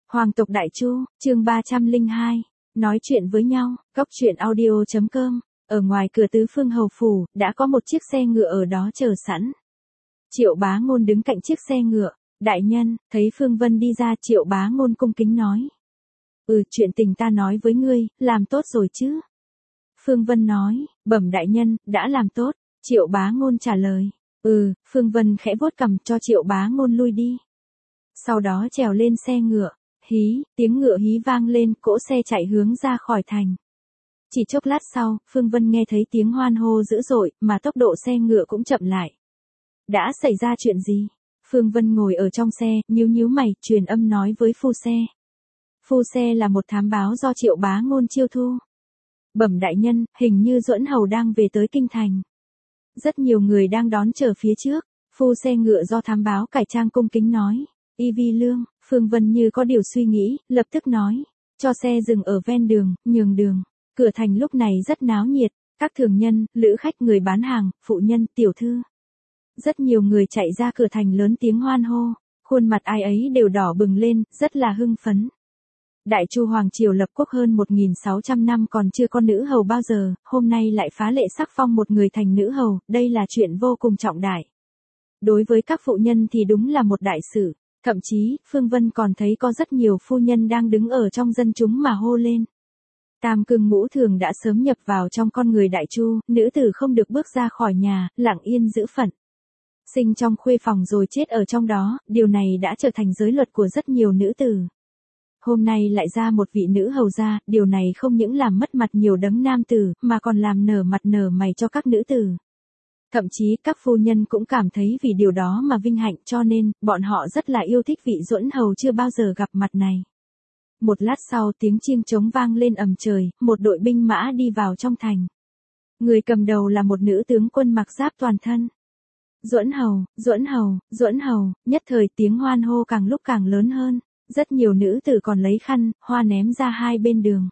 Hoàng tộc Đại Chu, chương 302, nói chuyện với nhau, Cóc truyện audio.com, ở ngoài cửa Tứ Phương Hầu Phủ, đã có một chiếc xe ngựa ở đó chờ sẵn. Triệu Bá Ngôn đứng cạnh chiếc xe ngựa, đại nhân, thấy Phương Vân đi ra Triệu Bá Ngôn cung kính nói. Chuyện tình ta nói với ngươi, làm tốt rồi chứ? Phương Vân nói, bẩm đại nhân, đã làm tốt, Triệu Bá Ngôn trả lời. Phương Vân khẽ vuốt cằm cho Triệu Bá Ngôn lui đi. Sau đó trèo lên xe ngựa, hí, tiếng ngựa hí vang lên, cỗ xe chạy hướng ra khỏi thành. Chỉ chốc lát sau, Phương Vân nghe thấy tiếng hoan hô dữ dội, mà tốc độ xe ngựa cũng chậm lại. Đã xảy ra chuyện gì? Phương Vân ngồi ở trong xe, nhíu mày, truyền âm nói với phu xe. Phu xe là một thám báo do Triệu Bá Ngôn chiêu thu. Bẩm đại nhân, hình như Duẫn Hầu đang về tới kinh thành. Rất nhiều người đang đón chờ phía trước. Phu xe ngựa do thám báo cải trang cung kính nói. Y Vi Lương, Phương Vân như có điều suy nghĩ, lập tức nói. Cho xe dừng ở ven đường, nhường đường. Cửa thành lúc này rất náo nhiệt. Các thường nhân, lữ khách, người bán hàng, phụ nhân, tiểu thư. Rất nhiều người chạy ra cửa thành lớn tiếng hoan hô. Khuôn mặt ai ấy đều đỏ bừng lên, rất là hưng phấn. Đại Chu Hoàng Triều lập quốc hơn 1.600 năm còn chưa có nữ hầu bao giờ, hôm nay lại phá lệ sắc phong một người thành nữ hầu, đây là chuyện vô cùng trọng đại. Đối với các phụ nhân thì đúng là một đại sự, thậm chí, Phương Vân còn thấy có rất nhiều phu nhân đang đứng ở trong dân chúng mà hô lên. Tam cương ngũ thường đã sớm nhập vào trong con người Đại Chu, nữ tử không được bước ra khỏi nhà, lặng yên giữ phận. Sinh trong khuê phòng rồi chết ở trong đó, điều này đã trở thành giới luật của rất nhiều nữ tử. Hôm nay lại ra một vị nữ hầu ra, điều này không những làm mất mặt nhiều đấng nam tử, mà còn làm nở mặt nở mày cho các nữ tử. Thậm chí các phu nhân cũng cảm thấy vì điều đó mà vinh hạnh, cho nên, bọn họ rất là yêu thích vị Duẫn Hầu chưa bao giờ gặp mặt này. Một lát sau tiếng chiêng trống vang lên ầm trời, một đội binh mã đi vào trong thành. Người cầm đầu là một nữ tướng quân mặc giáp toàn thân. Duẫn Hầu, Duẫn Hầu, Duẫn Hầu, nhất thời tiếng hoan hô càng lúc càng lớn hơn. Rất nhiều nữ tử còn lấy khăn, hoa ném ra hai bên đường.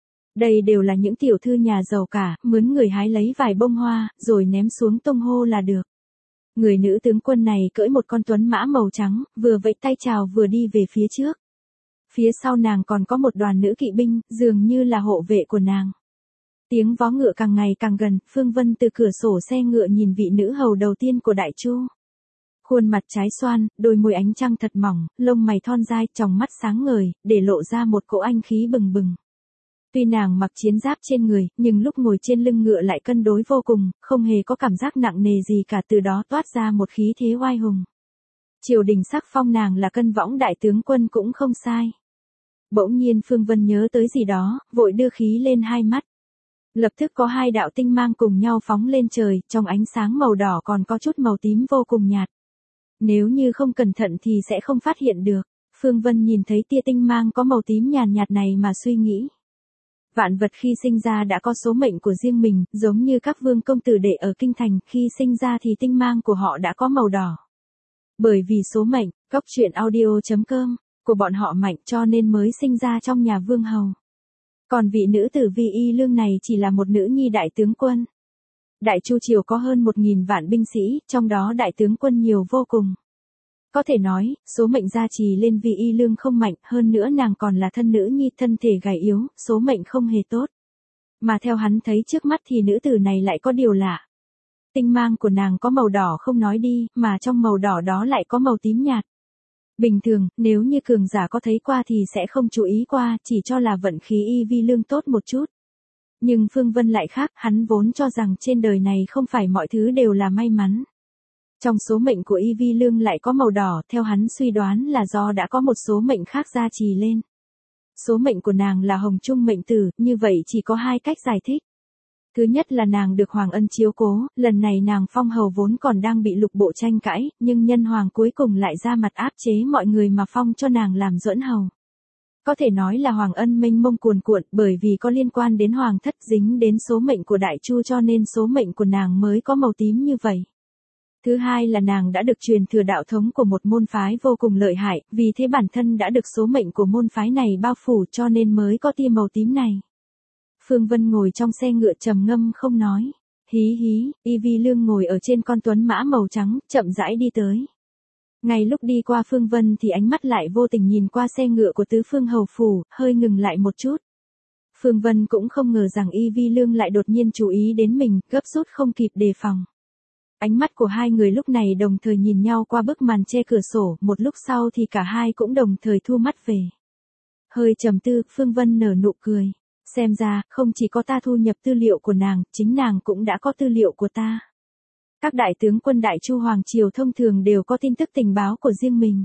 Đây đều là những tiểu thư nhà giàu cả, mướn người hái lấy vài bông hoa, rồi ném xuống tung hô là được. Người nữ tướng quân này cưỡi một con tuấn mã màu trắng, vừa vẫy tay chào vừa đi về phía trước. Phía sau nàng còn có một đoàn nữ kỵ binh, dường như là hộ vệ của nàng. Tiếng vó ngựa càng ngày càng gần, Phương Vân từ cửa sổ xe ngựa nhìn vị nữ hầu đầu tiên của Đại Chu. Khuôn mặt trái xoan, đôi môi ánh trăng thật mỏng, lông mày thon dai, tròng mắt sáng ngời, để lộ ra một cỗ anh khí bừng bừng. Tuy nàng mặc chiến giáp trên người, nhưng lúc ngồi trên lưng ngựa lại cân đối vô cùng, không hề có cảm giác nặng nề gì cả, từ đó toát ra một khí thế oai hùng. Triều đình sắc phong nàng là Cân Võng đại tướng quân cũng không sai. Bỗng nhiên Phương Vân nhớ tới gì đó, vội đưa khí lên hai mắt. Lập tức có hai đạo tinh mang cùng nhau phóng lên trời, trong ánh sáng màu đỏ còn có chút màu tím vô cùng nhạt. Nếu như không cẩn thận thì sẽ không phát hiện được. Phương Vân nhìn thấy tia tinh mang có màu tím nhàn nhạt này mà suy nghĩ. Vạn vật khi sinh ra đã có số mệnh của riêng mình, giống như các vương công tử đệ ở kinh thành, khi sinh ra thì tinh mang của họ đã có màu đỏ. Bởi vì số mệnh, Cóc truyện audio.com, của bọn họ mạnh cho nên mới sinh ra trong nhà vương hầu. Còn vị nữ tử Vi Y Lương này chỉ là một nữ nhi đại tướng quân. Đại Chu triều có hơn 1.000 vạn binh sĩ, trong đó đại tướng quân nhiều vô cùng. Có thể nói, số mệnh gia trì lên Vi Y Lương không mạnh, hơn nữa nàng còn là thân nữ nhi, thân thể gầy yếu, số mệnh không hề tốt. Mà theo hắn thấy trước mắt thì nữ tử này lại có điều lạ. Tinh mang của nàng có màu đỏ không nói đi, mà trong màu đỏ đó lại có màu tím nhạt. Bình thường, nếu như cường giả có thấy qua thì sẽ không chú ý qua, chỉ cho là vận khí Y Vi Lương tốt một chút. Nhưng Phương Vân lại khác, hắn vốn cho rằng trên đời này không phải mọi thứ đều là may mắn. Trong số mệnh của Y Vi Lương lại có màu đỏ, theo hắn suy đoán là do đã có một số mệnh khác gia trì lên. Số mệnh của nàng là Hồng Trung mệnh tử, như vậy chỉ có hai cách giải thích. Thứ nhất là nàng được Hoàng Ân chiếu cố, lần này nàng phong hầu vốn còn đang bị lục bộ tranh cãi, nhưng nhân hoàng cuối cùng lại ra mặt áp chế mọi người mà phong cho nàng làm Duẫn Hầu. Có thể nói là Hoàng Ân mênh mông cuồn cuộn, bởi vì có liên quan đến Hoàng thất dính đến số mệnh của Đại Chu cho nên số mệnh của nàng mới có màu tím như vậy. Thứ hai là nàng đã được truyền thừa đạo thống của một môn phái vô cùng lợi hại, vì thế bản thân đã được số mệnh của môn phái này bao phủ cho nên mới có tia màu tím này. Phương Vân ngồi trong xe ngựa trầm ngâm không nói. Hí hí, Y Vi Lương ngồi ở trên con tuấn mã màu trắng, chậm rãi đi tới. Ngay lúc đi qua Phương Vân thì ánh mắt lại vô tình nhìn qua xe ngựa của tứ phương hầu phủ, hơi ngừng lại một chút. Phương Vân cũng không ngờ rằng Y Vi Lương lại đột nhiên chú ý đến mình, gấp rút không kịp đề phòng. Ánh mắt của hai người lúc này đồng thời nhìn nhau qua bức màn che cửa sổ, một lúc sau thì cả hai cũng đồng thời thu mắt về. Hơi trầm tư, Phương Vân nở nụ cười. Xem ra, không chỉ có ta thu nhập tư liệu của nàng, chính nàng cũng đã có tư liệu của ta. Các đại tướng quân Đại Chu Hoàng Triều thông thường đều có tin tức tình báo của riêng mình.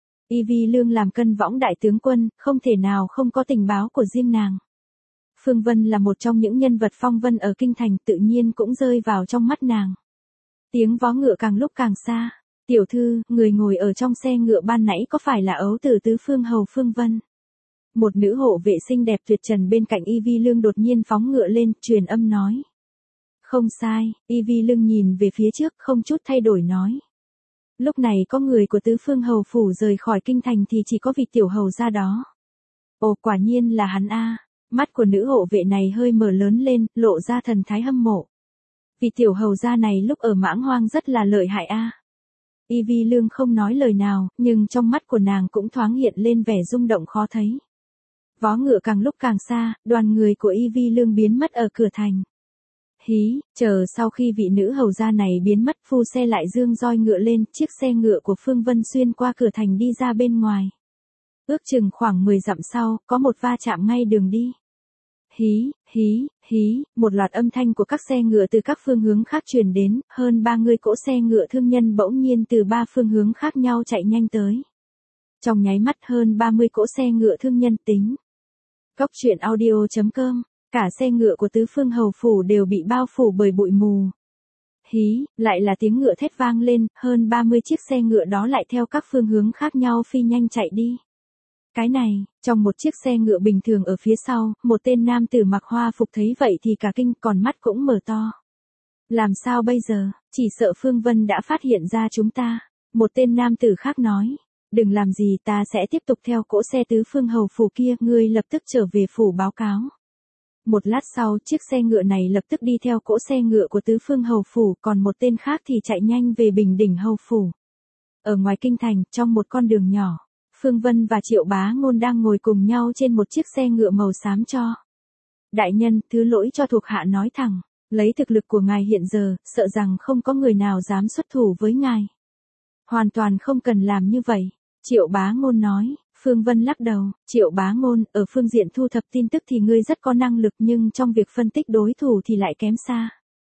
Y Vi Lương làm cân võng đại tướng quân, không thể nào không có tình báo của riêng nàng. Phương Vân là một trong những nhân vật phong vân ở kinh thành, tự nhiên cũng rơi vào trong mắt nàng. Tiếng vó ngựa càng lúc càng xa. Tiểu thư, người ngồi ở trong xe ngựa ban nãy có phải là ấu tử tứ phương hầu Phương Vân? Một nữ hộ vệ xinh đẹp tuyệt trần bên cạnh Y Vi Lương đột nhiên phóng ngựa lên, truyền âm nói. Không sai, Y Vi Lương nhìn về phía trước, không chút thay đổi nói. Lúc này có người của tứ phương hầu phủ rời khỏi kinh thành thì chỉ có vị tiểu hầu ra đó. Ồ, quả nhiên là hắn a. Mắt của nữ hộ vệ này hơi mở lớn lên, lộ ra thần thái hâm mộ. Vị tiểu hầu gia này lúc ở Mãng Hoang rất là lợi hại a. Y Vi Lương không nói lời nào, nhưng trong mắt của nàng cũng thoáng hiện lên vẻ rung động khó thấy. Vó ngựa càng lúc càng xa, đoàn người của Y Vi Lương biến mất ở cửa thành. Hí, chờ sau khi vị nữ hầu gia này biến mất, phu xe lại dương roi ngựa lên, chiếc xe ngựa của Phương Vân xuyên qua cửa thành đi ra bên ngoài. Ước chừng khoảng 10 dặm sau, có một va chạm ngay đường đi. Hí, hí, hí, một loạt âm thanh của các xe ngựa từ các phương hướng khác truyền đến, hơn 30 cỗ xe ngựa thương nhân bỗng nhiên từ 3 phương hướng khác nhau chạy nhanh tới. Trong nháy mắt hơn 30 cỗ xe ngựa thương nhân tính. Cốc truyện audio.com, cả xe ngựa của tứ phương hầu phủ đều bị bao phủ bởi bụi mù. Hí, lại là tiếng ngựa thét vang lên, hơn 30 chiếc xe ngựa đó lại theo các phương hướng khác nhau phi nhanh chạy đi. Cái này, trong một chiếc xe ngựa bình thường ở phía sau, một tên nam tử mặc hoa phục thấy vậy thì cả kinh, còn mắt cũng mở to. Làm sao bây giờ, chỉ sợ Phương Vân đã phát hiện ra chúng ta. Một tên nam tử khác nói, đừng làm gì, ta sẽ tiếp tục theo cỗ xe tứ phương hầu phủ kia, ngươi lập tức trở về phủ báo cáo. Một lát sau, chiếc xe ngựa này lập tức đi theo cỗ xe ngựa của tứ phương hầu phủ, còn một tên khác thì chạy nhanh về Bình Đỉnh hầu phủ. Ở ngoài kinh thành, trong một con đường nhỏ, Phương Vân và Triệu Bá Ngôn đang ngồi cùng nhau trên một chiếc xe ngựa màu xám cho. Đại nhân, thứ lỗi cho thuộc hạ nói thẳng, lấy thực lực của ngài hiện giờ, sợ rằng không có người nào dám xuất thủ với ngài. Hoàn toàn không cần làm như vậy, Triệu Bá Ngôn nói. Phương Vân lắc đầu, Triệu Bá Ngôn, ở phương diện thu thập tin tức thì ngươi rất có năng lực nhưng trong việc phân tích đối thủ thì lại kém xa.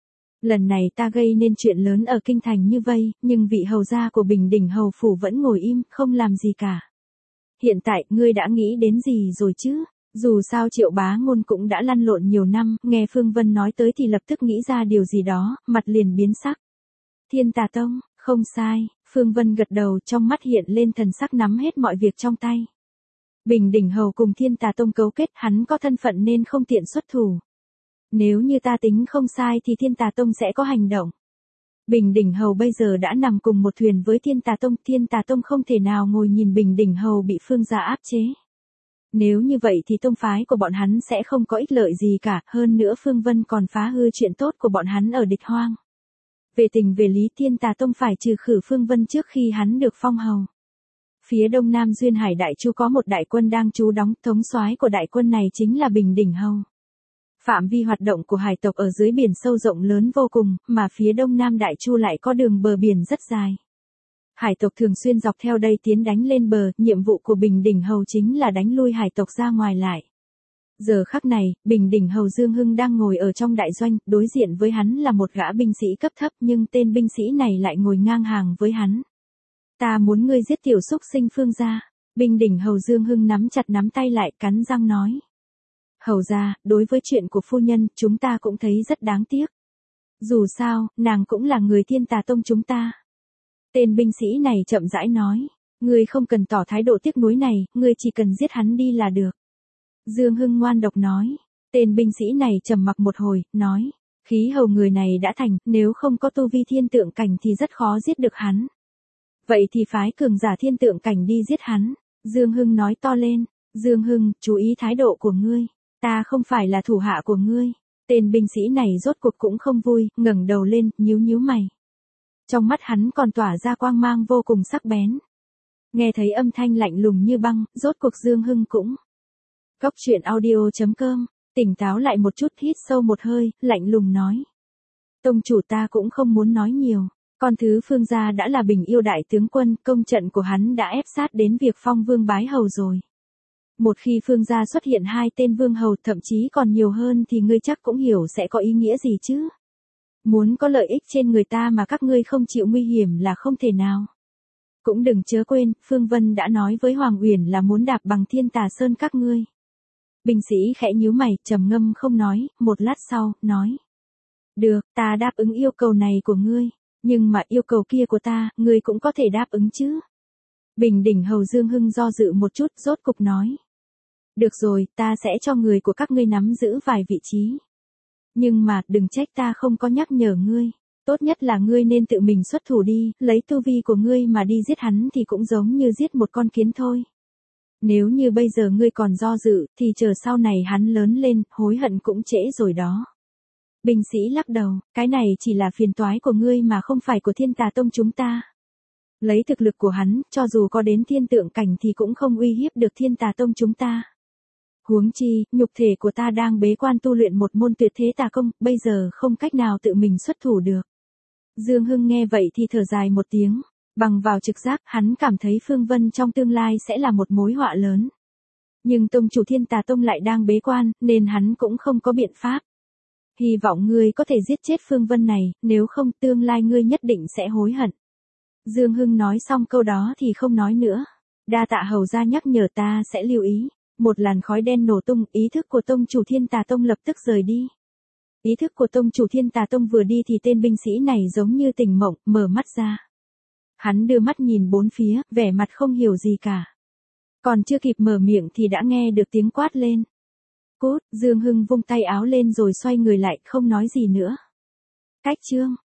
Lần này ta gây nên chuyện lớn ở kinh thành như vây, nhưng vị hầu gia của Bình Đỉnh hầu phủ vẫn ngồi im, không làm gì cả. Hiện tại, ngươi đã nghĩ đến gì rồi chứ? Dù sao Triệu Bá Ngôn cũng đã lăn lộn nhiều năm, nghe Phương Vân nói tới thì lập tức nghĩ ra điều gì đó, mặt liền biến sắc. Thiên Tà Tông, không sai, Phương Vân gật đầu, trong mắt hiện lên thần sắc nắm hết mọi việc trong tay. Bình Đỉnh hầu cùng Thiên Tà Tông cấu kết, hắn có thân phận nên không tiện xuất thủ. Nếu như ta tính không sai thì Thiên Tà Tông sẽ có hành động. Bình Đỉnh hầu bây giờ đã nằm cùng một thuyền với Thiên Tà Tông không thể nào ngồi nhìn Bình Đỉnh hầu bị Phương gia áp chế. Nếu như vậy thì tông phái của bọn hắn sẽ không có ích lợi gì cả, hơn nữa Phương Vân còn phá hư chuyện tốt của bọn hắn ở Địch Hoang. Về tình về lý, Thiên Tà Tông phải trừ khử Phương Vân trước khi hắn được phong hầu. Phía đông nam Duyên Hải Đại Chu có một đại quân đang trú đóng, thống soái của đại quân này chính là Bình Đỉnh hầu. Phạm vi hoạt động của hải tộc ở dưới biển sâu rộng lớn vô cùng, mà phía đông nam Đại Chu lại có đường bờ biển rất dài. Hải tộc thường xuyên dọc theo đây tiến đánh lên bờ, nhiệm vụ của Bình Đỉnh hầu chính là đánh lui hải tộc ra ngoài lại. Giờ khắc này, Bình Đỉnh hầu Dương Hưng đang ngồi ở trong đại doanh, đối diện với hắn là một gã binh sĩ cấp thấp nhưng tên binh sĩ này lại ngồi ngang hàng với hắn. Ta muốn ngươi giết tiểu xúc sinh Phương gia. Bình Đỉnh hầu Dương Hưng nắm chặt nắm tay lại, cắn răng nói. Hầu gia, đối với chuyện của phu nhân, chúng ta cũng thấy rất đáng tiếc. Dù sao, nàng cũng là người Thiên Tà Tông chúng ta. Tên binh sĩ này chậm rãi nói, ngươi không cần tỏ thái độ tiếc nuối này, ngươi chỉ cần giết hắn đi là được. Dương Hưng ngoan độc nói, tên binh sĩ này trầm mặc một hồi, nói, khí hầu người này đã thành, nếu không có tu vi thiên tượng cảnh thì rất khó giết được hắn. Vậy thì phái cường giả thiên tượng cảnh đi giết hắn. Dương Hưng nói to lên, Dương Hưng, chú ý thái độ của ngươi, ta không phải là thủ hạ của ngươi. Tên binh sĩ này rốt cuộc cũng không vui, ngẩng đầu lên, nhíu nhíu mày. Trong mắt hắn còn tỏa ra quang mang vô cùng sắc bén. Nghe thấy âm thanh lạnh lùng như băng, rốt cuộc Dương Hưng cũng. Cốc truyện audio.com, tỉnh táo lại một chút, hít sâu một hơi, lạnh lùng nói. Tông chủ ta cũng không muốn nói nhiều, con thứ Phương gia đã là Bình Yêu đại tướng quân, công trận của hắn đã ép sát đến việc phong vương bái hầu rồi. Một khi Phương gia xuất hiện 2 tên vương hầu, thậm chí còn nhiều hơn thì ngươi chắc cũng hiểu sẽ có ý nghĩa gì chứ. Muốn có lợi ích trên người ta mà các ngươi không chịu nguy hiểm là không thể nào. Cũng đừng chớ quên, Phương Vân đã nói với Hoàng Uyển là muốn đạp bằng Thiên Tà Sơn các ngươi. Binh sĩ khẽ nhíu mày, trầm ngâm không nói, một lát sau, nói. Được, ta đáp ứng yêu cầu này của ngươi, nhưng mà yêu cầu kia của ta, ngươi cũng có thể đáp ứng chứ. Bình đỉnh hầu Dương Hưng do dự một chút, rốt cục nói. Được rồi, ta sẽ cho người của các ngươi nắm giữ vài vị trí. Nhưng mà, đừng trách ta không có nhắc nhở ngươi. Tốt nhất là ngươi nên tự mình xuất thủ đi, lấy tu vi của ngươi mà đi giết hắn thì cũng giống như giết một con kiến thôi. Nếu như bây giờ ngươi còn do dự, thì chờ sau này hắn lớn lên, hối hận cũng trễ rồi đó. Binh sĩ lắc đầu, cái này chỉ là phiền toái của ngươi mà không phải của Thiên Tà Tông chúng ta. Lấy thực lực của hắn, cho dù có đến thiên tượng cảnh thì cũng không uy hiếp được Thiên Tà Tông chúng ta. Huống chi, nhục thể của ta đang bế quan tu luyện một môn tuyệt thế tà công, bây giờ không cách nào tự mình xuất thủ được. Dương Hưng nghe vậy thì thở dài một tiếng, bằng vào trực giác, hắn cảm thấy Phương Vân trong tương lai sẽ là một mối họa lớn. Nhưng tông chủ Thiên Tà Tông lại đang bế quan, nên hắn cũng không có biện pháp. Hy vọng ngươi có thể giết chết Phương Vân này, nếu không tương lai ngươi nhất định sẽ hối hận. Dương Hưng nói xong câu đó thì không nói nữa. Đa tạ hầu gia nhắc nhở, ta sẽ lưu ý. Một làn khói đen nổ tung, ý thức của tông chủ Thiên Tà Tông lập tức rời đi. Ý thức của tông chủ Thiên Tà Tông vừa đi thì tên binh sĩ này giống như tỉnh mộng, mở mắt ra. Hắn đưa mắt nhìn bốn phía, vẻ mặt không hiểu gì cả. Còn chưa kịp mở miệng thì đã nghe được tiếng quát lên. Cút, Dương Hưng vung tay áo lên rồi xoay người lại, không nói gì nữa. Cách chương.